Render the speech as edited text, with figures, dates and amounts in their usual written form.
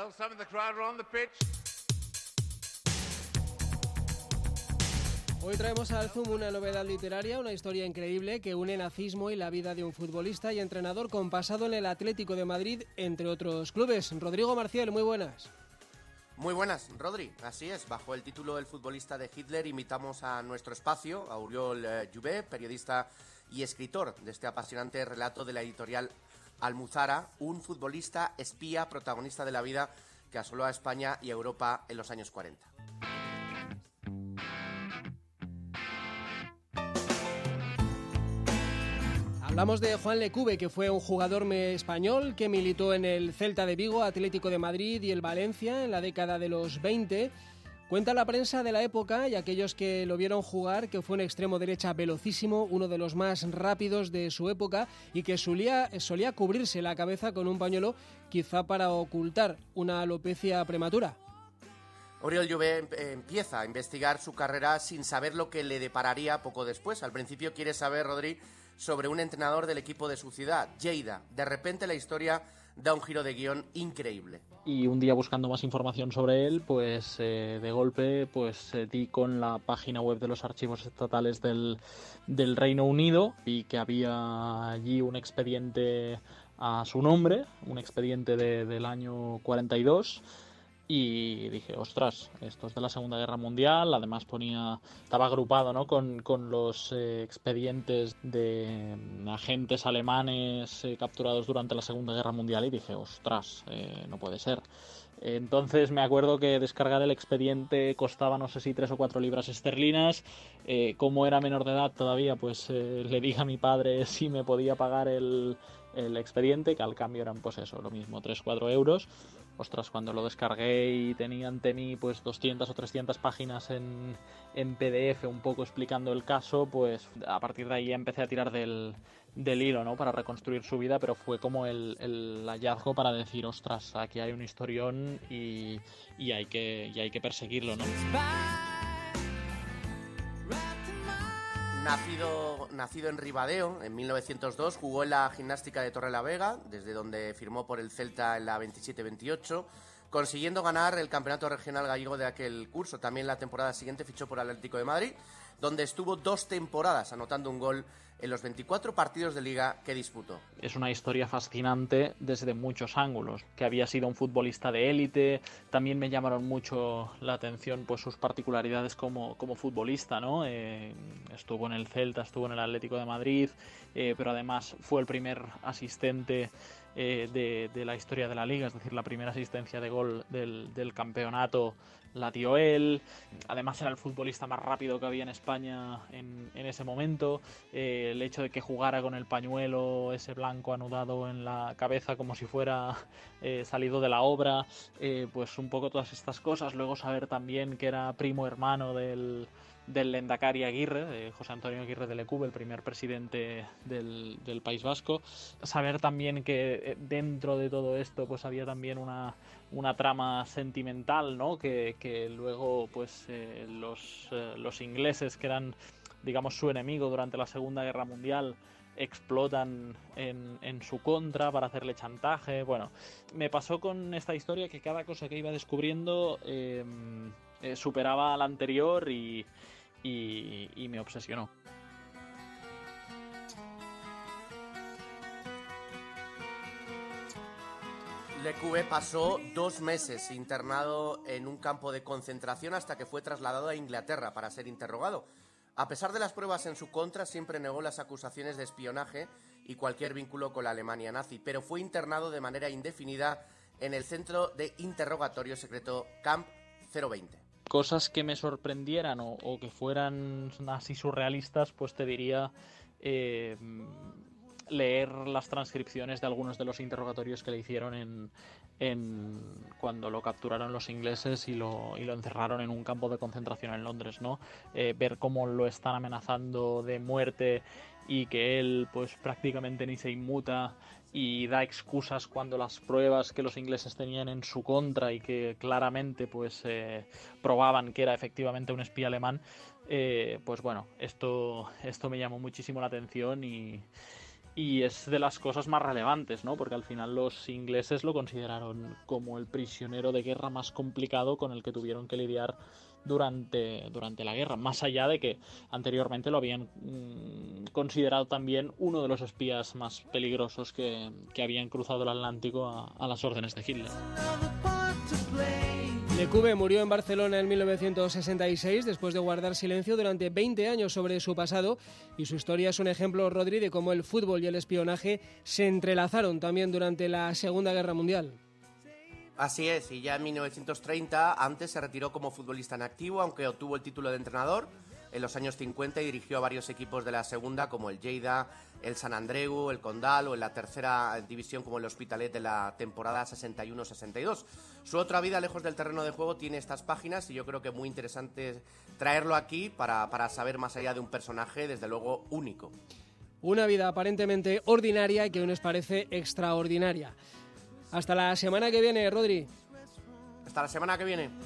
Well, some of the crowd are on the pitch. Hoy traemos al Zoom una novedad literaria, una historia increíble que une nazismo y la vida de un futbolista y entrenador con pasado en el Atlético de Madrid, entre otros clubes. Rodrigo Marcial, muy buenas. Muy buenas, Rodri. Así es, bajo el título El futbolista de Hitler invitamos a nuestro espacio a Oriol Jouvet, periodista y escritor de este apasionante relato de la editorial Almuzara, un futbolista espía protagonista de la vida que asoló a España y a Europa en los años 40. Hablamos de Juan Lecube, que fue un jugador español que militó en el Celta de Vigo, Atlético de Madrid y el Valencia en la década de los 20. Cuenta la prensa de la época y aquellos que lo vieron jugar que fue un extremo derecha velocísimo, uno de los más rápidos de su época y que solía cubrirse la cabeza con un pañuelo, quizá para ocultar una alopecia prematura. Oriol Jouvet empieza a investigar su carrera sin saber lo que le depararía poco después. Al principio quiere saber, Rodri, sobre un entrenador del equipo de su ciudad, Lleida. De repente la historia da un giro de guión increíble. Y un día buscando más información sobre él, pues de golpe di con la página web de los archivos estatales del Reino Unido y que había allí un expediente a su nombre, un expediente del año 42. Y dije, ostras, esto es de la Segunda Guerra Mundial. Además estaba agrupado, ¿no?, con los expedientes de agentes alemanes capturados durante la Segunda Guerra Mundial. Y dije, ostras, no puede ser. Entonces me acuerdo que descargar el expediente costaba, no sé si 3 o 4 libras esterlinas. Como era menor de edad todavía, pues le dije a mi padre si me podía pagar el expediente, que al cambio eran pues eso, lo mismo, 3-4 euros. Ostras, cuando lo descargué y tenía ante mí pues 200 o 300 páginas en PDF un poco explicando el caso, pues a partir de ahí empecé a tirar del hilo, ¿no?, para reconstruir su vida, pero fue como el hallazgo para decir, ostras, aquí hay un historión y hay que perseguirlo, ¿no? Nacido en Ribadeo en 1902, jugó en la Gimnástica de Torrelavega, desde donde firmó por el Celta en la 27-28, consiguiendo ganar el campeonato regional gallego de aquel curso. También la temporada siguiente fichó por el Atlético de Madrid, donde estuvo 2 temporadas anotando un gol en los 24 partidos de liga que disputó. Es una historia fascinante desde muchos ángulos, que había sido un futbolista de élite. También me llamaron mucho la atención pues sus particularidades como futbolista, ¿no? Estuvo en el Celta, estuvo en el Atlético de Madrid, pero además fue el primer asistente de la historia de la liga, es decir, la primera asistencia de gol del campeonato la dio él. Además era el futbolista más rápido que había en España en ese momento. El hecho de que jugara con el pañuelo ese blanco anudado en la cabeza como si fuera salido de la obra, pues un poco todas estas cosas. Luego saber también que era primo hermano del Lehendakari Aguirre, de José Antonio Aguirre de Lecube, el primer presidente del País Vasco. Saber también que dentro de todo esto pues había también una trama sentimental, ¿no?, que luego pues los ingleses, que eran, digamos, su enemigo durante la Segunda Guerra Mundial, explotan en su contra para hacerle chantaje. Bueno, me pasó con esta historia que cada cosa que iba descubriendo superaba a la anterior y me obsesionó. Lecube pasó 2 meses internado en un campo de concentración hasta que fue trasladado a Inglaterra para ser interrogado. A pesar de las pruebas en su contra, siempre negó las acusaciones de espionaje y cualquier vínculo con la Alemania nazi, pero fue internado de manera indefinida en el centro de interrogatorio secreto Camp 020. Cosas que me sorprendieran o que fueran así surrealistas, pues te diría leer las transcripciones de algunos de los interrogatorios que le hicieron cuando lo capturaron los ingleses y lo encerraron en un campo de concentración en Londres, ¿no? Ver cómo lo están amenazando de muerte y que él pues prácticamente ni se inmuta y da excusas cuando las pruebas que los ingleses tenían en su contra y que claramente pues probaban que era efectivamente un espía alemán. Pues bueno, esto me llamó muchísimo la atención y y es de las cosas más relevantes, ¿no? Porque al final los ingleses lo consideraron como el prisionero de guerra más complicado con el que tuvieron que lidiar durante la guerra, más allá de que anteriormente lo habían considerado también uno de los espías más peligrosos que habían cruzado el Atlántico a las órdenes de Hitler. Lecube murió en Barcelona en 1966 después de guardar silencio durante 20 años sobre su pasado, y su historia es un ejemplo, Rodri, de cómo el fútbol y el espionaje se entrelazaron también durante la Segunda Guerra Mundial. Así es, y ya en 1930 antes se retiró como futbolista en activo, aunque obtuvo el título de entrenador en los años 50 y dirigió a varios equipos de la segunda, como el Lleida, el Sant Andreu, el Condal, o en la tercera división como el Hospitalet de la temporada 61-62. Su otra vida lejos del terreno de juego tiene estas páginas, y yo creo que es muy interesante traerlo aquí para saber más allá de un personaje, desde luego, único. Una vida aparentemente ordinaria que hoy nos parece extraordinaria. Hasta la semana que viene, Rodri. Hasta la semana que viene.